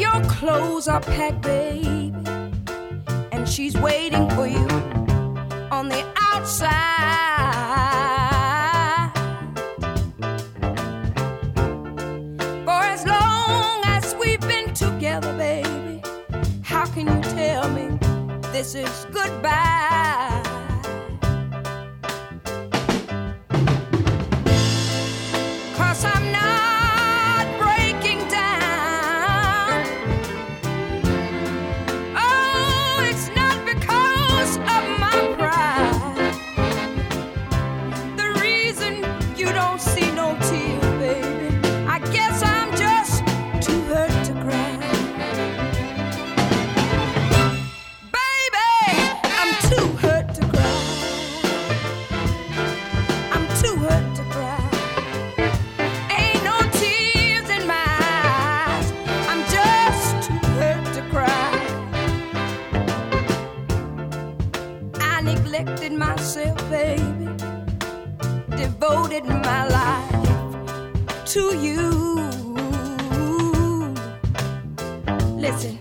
your clothes are packed, baby, and she's waiting for you on the outside. For as long as we've been together, baby, how can you tell me this is goodbye? Cause I'm not breaking down. Oh, it's not because of my pride. The reason you don't see no tears, baby, I guess I'm just too hurt to cry. Baby, I'm too hurt to cry. I'm too hurt to cry. Ain't no tears in my eyes. I'm just too hurt to cry. I neglected myself, baby, devoted my life to you. Listen,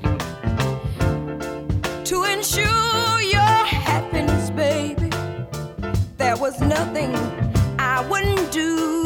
to ensure your happiness, baby, there was nothing I wouldn't do.